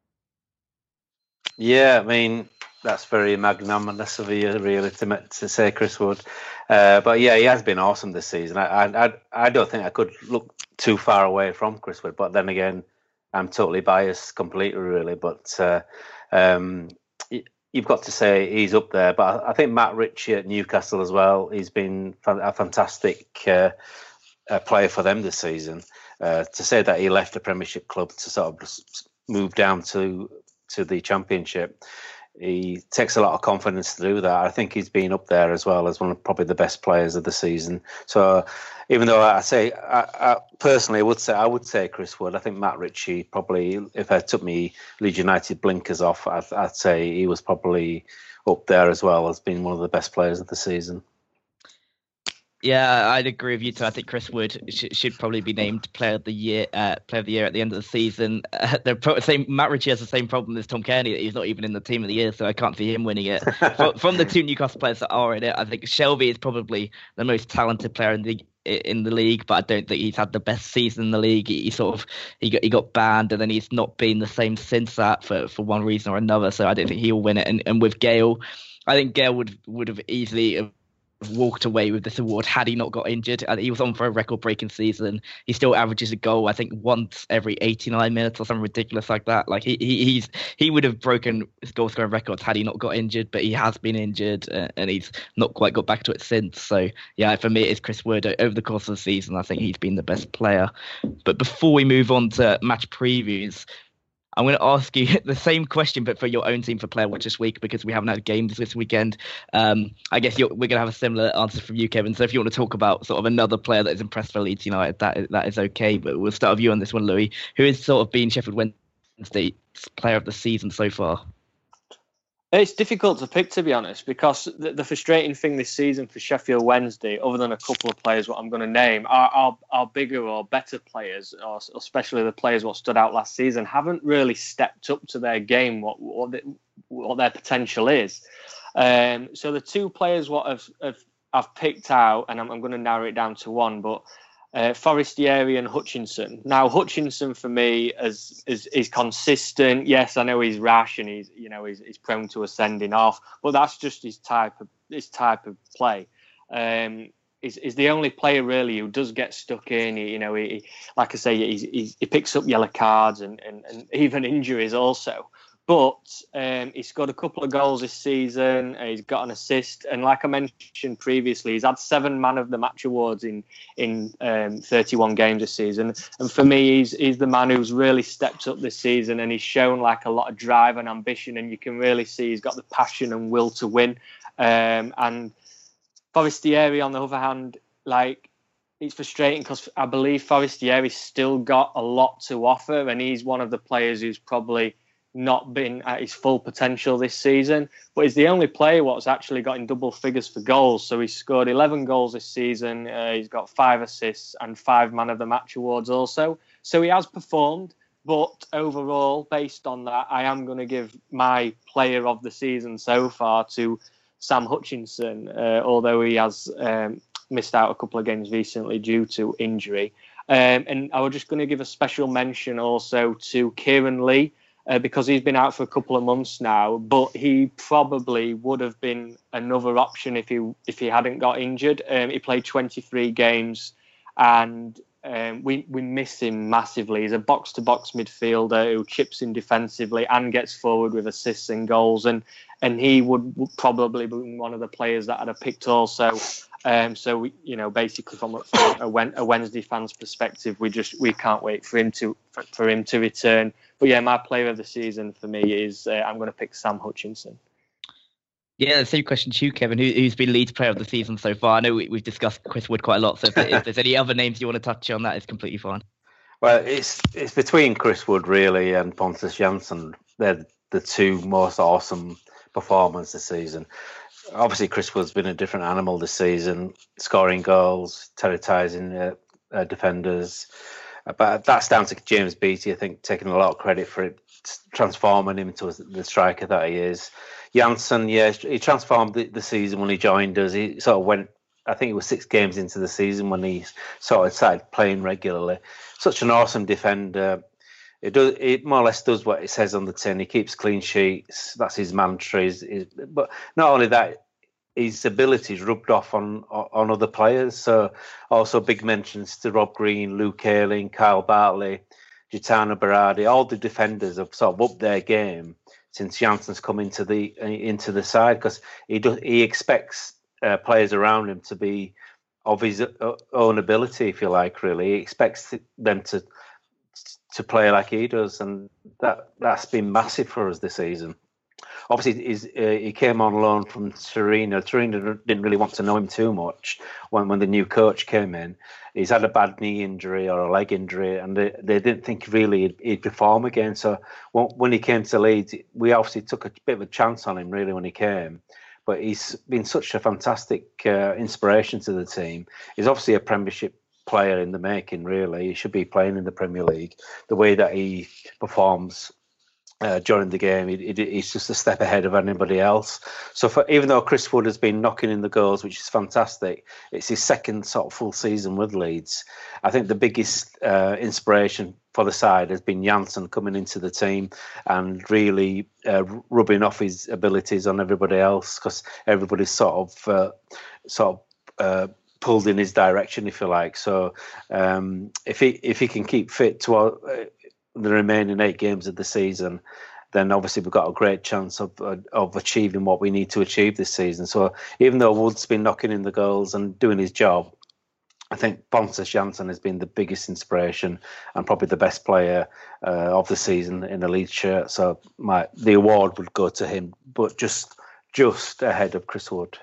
Yeah, I mean, that's very magnanimous of you, really, to, to say Chris Wood. Uh, but yeah, he has been awesome this season. I, I I don't think I could look too far away from Chris Wood. But then again, I'm totally biased completely, really. But uh, um, you've got to say he's up there. But I think Matt Ritchie at Newcastle as well, he's been a fantastic uh, uh, player for them this season. Uh, to say that he left the Premiership club to sort of move down to to the Championship, he takes a lot of confidence to do that. I think he's been up there as well as one of probably the best players of the season. So even though I say, I, I personally I would say I would say Chris Wood, I think Matt Ritchie probably, if I took me Leeds United blinkers off, I'd, I'd say he was probably up there as well as being one of the best players of the season. Yeah, I'd agree with you too. I think Chris Wood sh- should probably be named Player of the Year, uh, Player of the Year at the end of the season. Uh, the pro- same Matt Ritchie has the same problem as Tom Kearney. He's not even in the Team of the Year, so I can't see him winning it. from, from the two Newcastle players that are in it, I think Shelvey is probably the most talented player in the in the league, but I don't think he's had the best season in the league. He, he sort of he got he got banned, and then he's not been the same since that for, for one reason or another. So I don't think he'll win it. And and with Gale, I think Gale would would have easily walked away with this award had he not got injured. He was on for a record-breaking season. He still averages a goal, I think, once every eighty-nine minutes or something ridiculous like that. Like he, he he's he would have broken his goal-scoring records had he not got injured, but he has been injured uh, and he's not quite got back to it since. So yeah, for me, it's Chris Wood. Over the course of the season, I think he's been the best player. But before we move on to match previews, I'm going to ask you the same question, but for your own team for Player Watch this week, because we haven't had games this weekend. Um, I guess you're, we're going to have a similar answer from you, Kevin. So if you want to talk about sort of another player that is impressed for Leeds United, that is, that is okay. But we'll start with you on this one, Louis. Who has sort of been Sheffield Wednesday's Player of the Season so far? It's difficult to pick, to be honest, because the, the frustrating thing this season for Sheffield Wednesday, other than a couple of players what I'm going to name, are, are, are bigger or better players, or especially the players what stood out last season, haven't really stepped up to their game, what what, the, what their potential is. Um, so the two players what I've, I've, I've picked out, and I'm, I'm going to narrow it down to one, but Uh, Forestieri and Hutchinson. Now, Hutchinson for me is, is is consistent. Yes, I know he's rash and he's you know he's, he's prone to ascending off, but that's just his type of his type of play. Um, is is the only player really who does get stuck in. He, you know, he, like I say, he's, he's, he picks up yellow cards and, and, and even injuries also. But um, he's scored a couple of goals this season. He's got an assist, and like I mentioned previously, he's had seven Man of the Match awards in in um, thirty-one games this season. And for me, he's he's the man who's really stepped up this season, and he's shown like a lot of drive and ambition. And you can really see he's got the passion and will to win. Um, and Forestieri, on the other hand, like it's frustrating because I believe Forestieri's still got a lot to offer, and he's one of the players who's probably not been at his full potential this season, but he's the only player what's actually got in double figures for goals. So he's scored eleven goals this season. Uh, he's got five assists and five Man of the Match awards also. So he has performed, but overall, based on that, I am going to give my Player of the Season so far to Sam Hutchinson, uh, although he has um, missed out a couple of games recently due to injury. Um, and I was just going to give a special mention also to Kieran Lee, Uh, because he's been out for a couple of months now, but he probably would have been another option if he if he hadn't got injured. Um, he played twenty-three games, and um, we we miss him massively. He's a box-to-box midfielder who chips in defensively and gets forward with assists and goals, and and he would, would probably be one of the players that I'd have picked also. Um, so we, you know, basically from a, from a, a Wednesday fans' perspective, we just we can't wait for him to for, for him to return. But yeah, my Player of the Season for me is uh, I'm going to pick Sam Hutchinson. Yeah, the same question to you, Kevin. Who, who's been Leeds player of the season so far? I know we, we've discussed Chris Wood quite a lot, so if, if there's any other names you want to touch on, that is completely fine. Well, it's it's between Chris Wood, really, and Pontus Jansson. They're the two most awesome performers this season. Obviously, Chris Wood's been a different animal this season, scoring goals, terrorising uh, uh, defenders. But that's down to James Beattie, I think, taking a lot of credit for it, transforming him into the striker that he is. Jansson, yeah, he transformed the, the season when he joined us. He sort of went, I think it was six games into the season when he sort of started playing regularly. Such an awesome defender. It does. It more or less does what it says on the tin. He keeps clean sheets. That's his mantra. His, his, but not only that, his abilities rubbed off on on other players. So also big mentions to Rob Green, Luke Ayling, Kyle Bartley, Gaetano Berardi. All the defenders have sort of upped their game since Jansson's come into the into the side, because he does he expects uh, players around him to be of his own ability, if you like. Really, he expects them to to play like he does, and that that's been massive for us this season. Obviously, he's, uh, he came on loan from Torino. Torino didn't really want to know him too much when, when the new coach came in. He's had a bad knee injury or a leg injury, and they, they didn't think really he'd, he'd perform again. So when, when he came to Leeds, we obviously took a bit of a chance on him, really, when he came. But he's been such a fantastic uh, inspiration to the team. He's obviously a Premiership player in the making, really. He should be playing in the Premier League. The way that he performs Uh, during the game, he, he, he's just a step ahead of anybody else. So for, even though Chris Wood has been knocking in the goals, which is fantastic, it's his second sort of full season with Leeds. I think the biggest uh, inspiration for the side has been Jansson coming into the team and really uh, rubbing off his abilities on everybody else, because everybody's sort of uh, sort of uh, pulled in his direction, if you like. So um, if he if he can keep fit to uh, the remaining eight games of the season, then obviously we've got a great chance of uh, of achieving what we need to achieve this season. So even though Wood's been knocking in the goals and doing his job, I think Pontus Jansson has been the biggest inspiration and probably the best player uh, of the season in a Leeds shirt. So my the award would go to him, but just just ahead of Chris Wood.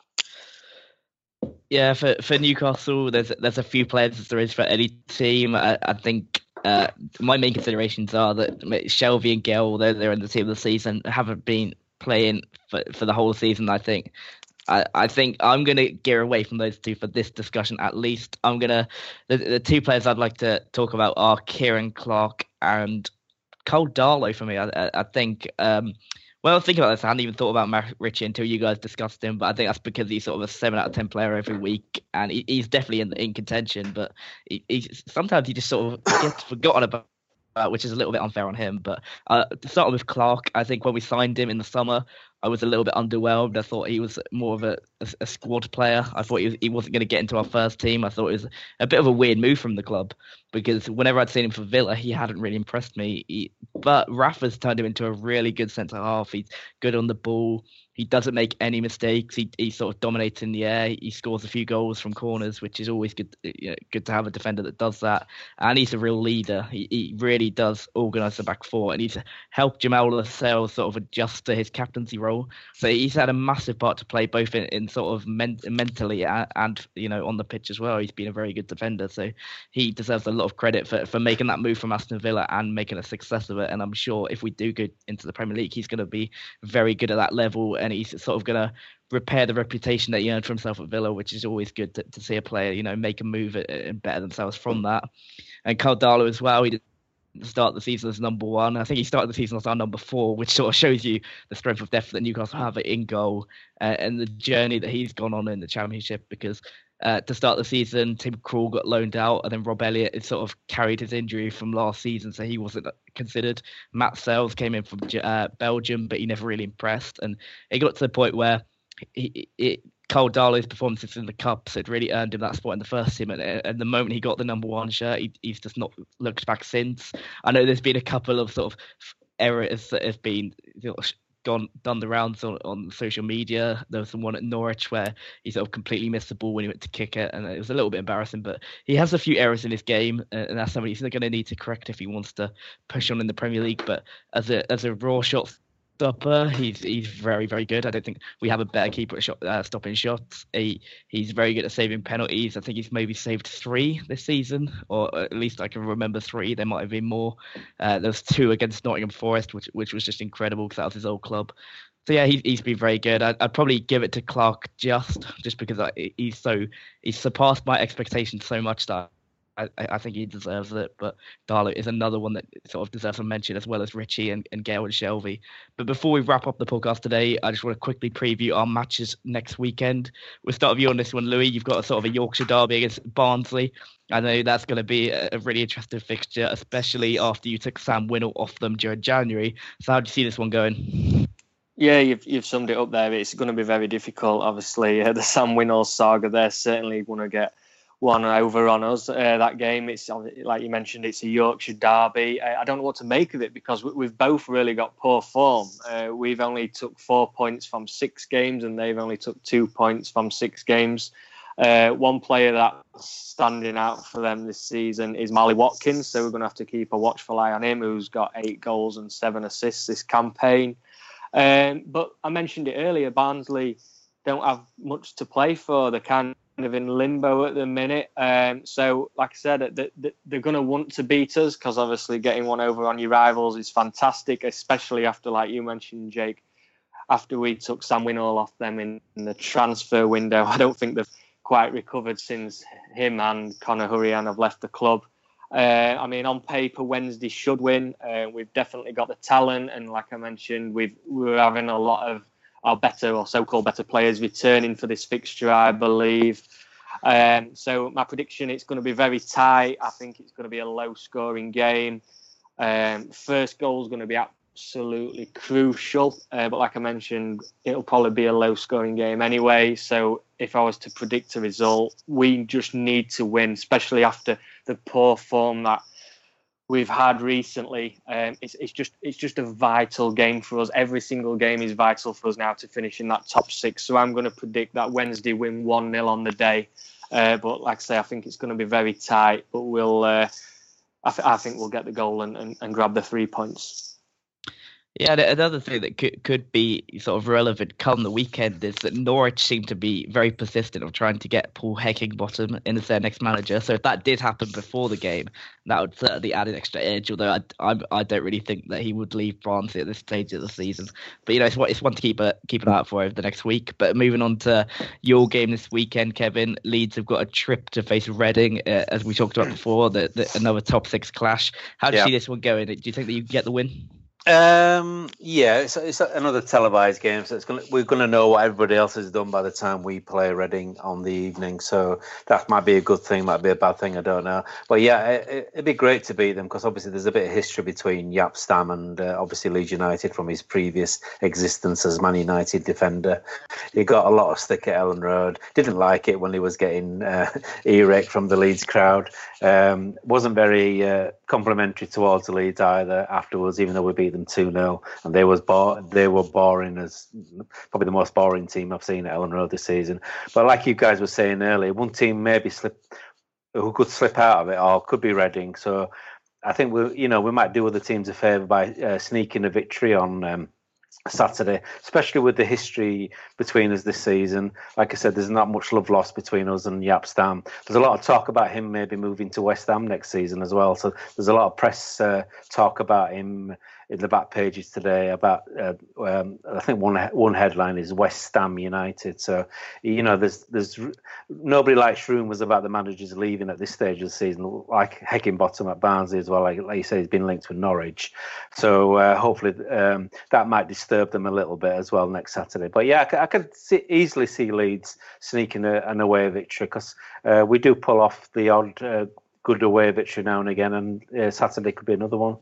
Yeah, for for Newcastle, there's there's a few players as there is for any team. I, I think. Uh, my main considerations are that Shelvey and Gill, although they're in the team of the season, haven't been playing for, for the whole season. I think, I, I think I'm going to gear away from those two for this discussion. At least I'm going to. The, the two players I'd like to talk about are Kieran Clark and Cole Darlow. For me, I, I, I think. Um, Well, I was thinking about this. I hadn't even thought about Matt Ritchie until you guys discussed him, but I think that's because he's sort of a seven out of ten player every week, and he, he's definitely in in contention. But he, he sometimes he just sort of gets forgotten about, uh, which is a little bit unfair on him. But uh, to start with Clark, I think when we signed him in the summer, I was a little bit underwhelmed. I thought he was more of a, a, a squad player. I thought he, was, he wasn't going to get into our first team. I thought it was a bit of a weird move from the club, because whenever I'd seen him for Villa, he hadn't really impressed me. He, but Rafa's turned him into a really good centre half. He's good on the ball. He doesn't make any mistakes. He he sort of dominates in the air. He scores a few goals from corners, which is always good. You know, good to have a defender that does that. And he's a real leader. He he really does organise the back four, and he's helped Jamal Lascelles sort of adjust to his captaincy role. So he's had a massive part to play, both in, in sort of men, mentally and, and you know on the pitch as well. He's been a very good defender, so he deserves a lot of credit for for making that move from Aston Villa and making a success of it. And I'm sure if we do go into the Premier League, he's going to be very good at that level. And he's sort of going to repair the reputation that he earned for himself at Villa, which is always good to, to see a player, you know, make a move and better themselves from that. And Cole Darlow as well, he did start the season as number one. I think he started the season as our number four, which sort of shows you the strength of depth that Newcastle have in goal uh, and the journey that he's gone on in the Championship, because Uh, to start the season, Tim Krul got loaned out, and then Rob Elliott had sort of carried his injury from last season, so he wasn't considered. Matt Sells came in from uh, Belgium, but he never really impressed. And it got to the point where he, he, Cole Darlow's performances in the Cups had really earned him that spot in the first team. And, and the moment he got the number one shirt, he, he's just not looked back since. I know there's been a couple of sort of errors that have been, you know, gone done the rounds on, on social media. There was the one at Norwich where he sort of completely missed the ball when he went to kick it, and it was a little bit embarrassing. But he has a few errors in his game, and that's something he's going to need to correct if he wants to push on in the Premier League. But as a as a raw shot stopper. He's he's very very good. I don't think we have a better keeper at shot, uh, stopping shots. He he's very good at saving penalties. I think he's maybe saved three this season, or at least I can remember three. There might have been more. Uh, there was two against Nottingham Forest, which which was just incredible because that was his old club. So yeah, he, he's been very good. I'd, I'd probably give it to Clark just just because I, he's so he's surpassed my expectations so much that I, I think he deserves it. But Darlow is another one that sort of deserves a mention, as well as Richie and, and Gale and Shelby. But before we wrap up the podcast today, I just want to quickly preview our matches next weekend. We'll start with you on this one, Louis. You've got a sort of a Yorkshire derby against Barnsley. I know that's going to be a, a really interesting fixture, especially after you took Sam Winnall off them during January. So how do you see this one going? Yeah, you've you've summed it up there. It's going to be very difficult. Obviously, uh, the Sam Winnall saga, they're certainly going to get one over on us. Uh, that game, it's like you mentioned, it's a Yorkshire derby. Uh, I don't know what to make of it because we, we've both really got poor form. Uh, we've only took four points from six games, and they've only took two points from six games. Uh, one player that's standing out for them this season is Marley Watkins, so we're going to have to keep a watchful eye on him, who's got eight goals and seven assists this campaign. Um, but I mentioned it earlier, Barnsley don't have much to play for. They're kind of in limbo at the minute. Um, so, like I said, they, they're going to want to beat us because obviously getting one over on your rivals is fantastic, especially after, like you mentioned, Jake, after we took Sam Winnall off them in, in the transfer window. I don't think they've quite recovered since him and Conor Hurrian have left the club. Uh, I mean, on paper, Wednesday should win. Uh, we've definitely got the talent, and like I mentioned, we've we're having a lot of our better or so-called better players returning for this fixture, I believe. Um, so my prediction, it's going to be very tight. I think it's going to be a low-scoring game. Um, first goal is going to be absolutely crucial, uh, but like I mentioned, it'll probably be a low-scoring game anyway. So if I was to predict a result, we just need to win, especially after the poor form that we've had recently. Um, it's, it's just it's just a vital game for us. Every single game is vital for us now to finish in that top six. So I'm going to predict that Wednesday win one nil on the day. Uh, but like I say, I think it's going to be very tight. But we'll, uh, I, th- I think we'll get the goal and, and, and grab the three points. Yeah, another thing that could could be sort of relevant come the weekend is that Norwich seem to be very persistent of trying to get Paul Heckingbottom in as their next manager. So if that did happen before the game, that would certainly add an extra edge. Although I, I, I don't really think that he would leave Barnsley at this stage of the season. But you know, it's, it's one to keep a, keep an eye out for over the next week. But moving on to your game this weekend, Kevin, Leeds have got a trip to face Reading, uh, as we talked about before, the, the, another top six clash. How do you yeah. see this one going? Do you think that you can get the win? Um, yeah, it's, it's another televised game, so it's gonna, we're going to know what everybody else has done by the time we play Reading on the evening. So that might be a good thing, might be a bad thing, I don't know. But yeah, it, it'd be great to beat them because obviously there's a bit of history between Jaap Stam and uh, obviously Leeds United from his previous existence as Man United defender. He got a lot of stick at Ellen Road. Didn't like it when he was getting uh, ear-raked from the Leeds crowd. Um, wasn't very uh, complimentary towards the Leeds either afterwards, even though we beat them two nil, and they was bar- they were boring, as probably the most boring team I've seen at Ellen Road this season. But like you guys were saying earlier, one team maybe slip who could slip out of it or could be Reading. So I think we you know we might do other teams a favour by uh, sneaking a victory on um, Saturday, especially with the history between us this season. Like I said, there's not much love lost between us and Jaap Stam. There's a lot of talk about him maybe moving to West Ham next season as well. So there's a lot of press uh, talk about him in the back pages today about, uh, um, I think one one headline is West Ham United. So, you know, there's there's nobody likes rumours about the managers leaving at this stage of the season, like Heckingbottom at Barnsley as well. Like, like you say, he's been linked with Norwich. So uh, hopefully um, that might disturb them a little bit as well next Saturday. But yeah, I, I could see, easily see Leeds sneaking a, an away victory because uh, we do pull off the odd uh, good away victory now and again, and uh, Saturday could be another one.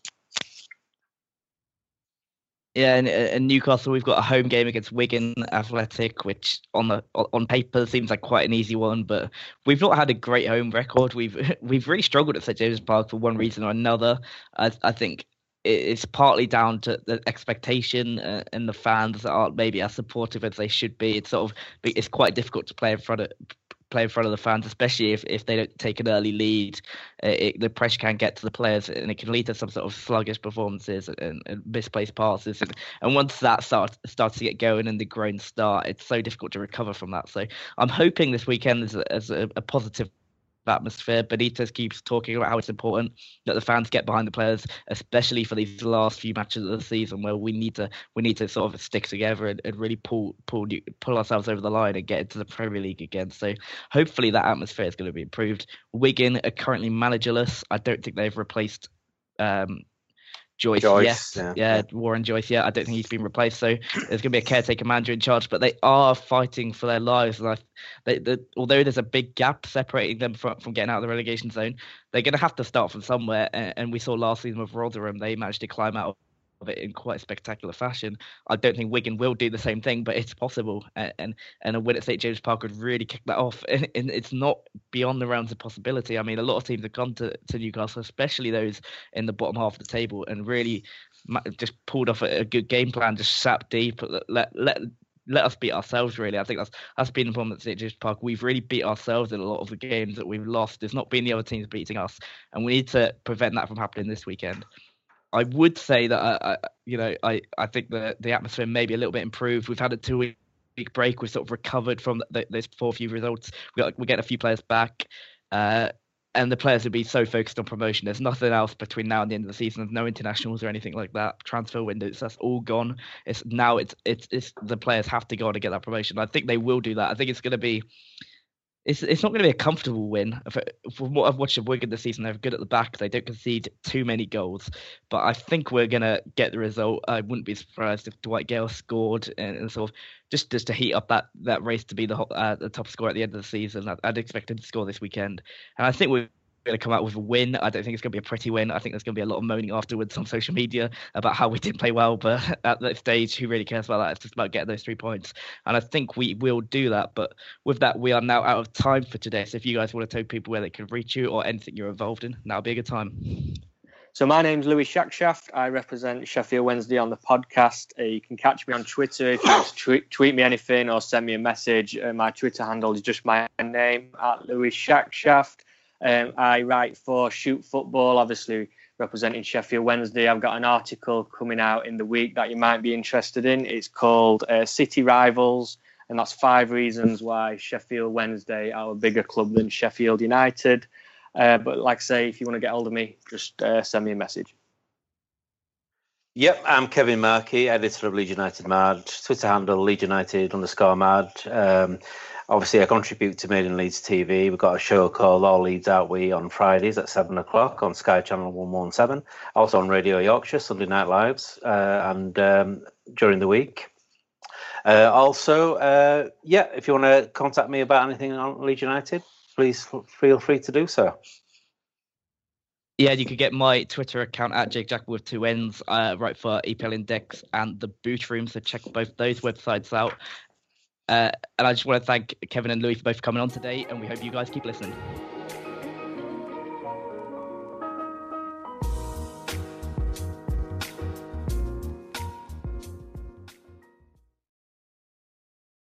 Yeah, and in Newcastle, we've got a home game against Wigan Athletic, which on the on paper seems like quite an easy one, but we've not had a great home record. We've we've really struggled at St James's Park for one reason or another. I, I think it's partly down to the expectation uh, and the fans that aren't maybe as supportive as they should be. It's sort of it's quite difficult to play in front of play in front of the fans, especially if, if they don't take an early lead. Uh, it, the pressure can get to the players, and it can lead to some sort of sluggish performances and, and misplaced passes. And, and once that starts starts to get going and the groans start, it's so difficult to recover from that. So I'm hoping this weekend is a, is a, a positive atmosphere. Benitez keeps talking about how it's important that the fans get behind the players, especially for these last few matches of the season where we need to we need to sort of stick together and, and really pull pull pull ourselves over the line and get into the Premier League again. So hopefully that atmosphere is going to be improved. Wigan are currently managerless. I don't think they've replaced um, Joyce, Joyce yes, yeah. yeah, Warren Joyce, yeah. I don't think he's been replaced, so there's going to be a caretaker manager in charge. But they are fighting for their lives, and I, they, they, although there's a big gap separating them from, from getting out of the relegation zone, they're going to have to start from somewhere. And, and we saw last season with Rotherham, they managed to climb out of it in quite a spectacular fashion. I don't think Wigan will do the same thing, but it's possible. And and, and a win at St James Park would really kick that off. And, and it's not beyond the realms of possibility. I mean, a lot of teams have gone to, to Newcastle, especially those in the bottom half of the table, and really just pulled off a, a good game plan, just sat deep, let let let us beat ourselves, really. I think that's that's been the problem at St James Park. We've really beat ourselves in a lot of the games that we've lost. It's not been the other teams beating us, and we need to prevent that from happening this weekend. I would say that, uh, I, you know, I, I think the, the atmosphere may be a little bit improved. We've had a two-week break. We've sort of recovered from the, those four few results. We got, we're getting a few players back, uh, and the players will be so focused on promotion. There's nothing else between now and the end of the season. There's no internationals or anything like that. Transfer windows, that's all gone. It's now it's it's, it's the players have to go on to get that promotion. I think they will do that. I think it's going to be. It's it's not going to be a comfortable win. From what I've watched of Wigan this season, they're good at the back. They don't concede too many goals. But I think we're going to get the result. I wouldn't be surprised if Dwight Gale scored and, and sort of just, just to heat up that, that race to be the uh, the top scorer at the end of the season. I'd, I'd expect him to score this weekend. And I think we're going to come out with a win. I don't think it's going to be a pretty win. I think there's going to be a lot of moaning afterwards on social media about how we didn't play well, but at that stage, who really cares about that? It's just about getting those three points, and I think we will do that. But with that, we are now out of time for today, so if you guys want to tell people where they can reach you or anything you're involved in, now would be a good time. So my name's Louis Shackshaft. I represent Sheffield Wednesday on the podcast. Uh, you can catch me on Twitter if you want to tweet, tweet me anything or send me a message. Uh, my Twitter handle is just my name, at Louis Shackshaft. Um, I write for Shoot Football, obviously representing Sheffield Wednesday. I've got an article coming out in the week that you might be interested in. It's called uh, City Rivals, and that's five reasons why Sheffield Wednesday are a bigger club than Sheffield United. Uh, but like I say, if you want to get hold of me, just uh, send me a message. Yep, I'm Kevin Markey, editor of Leeds United Mad, Twitter handle Leeds United underscore Mad. Um, Obviously, I contribute to Made in Leeds T V. We've got a show called All Leeds Out We on Fridays at seven o'clock on Sky Channel one one seven. Also on Radio Yorkshire, Sunday Night Lives, uh, and um, during the week. Uh, also, uh, yeah, if you want to contact me about anything on Leeds United, please f- feel free to do so. Yeah, you could get my Twitter account at Jake Jack with two N's, uh, right for E P L Index and the Boot Room, so check both those websites out. Uh, and I just want to thank Kevin and Louis for both coming on today, and we hope you guys keep listening.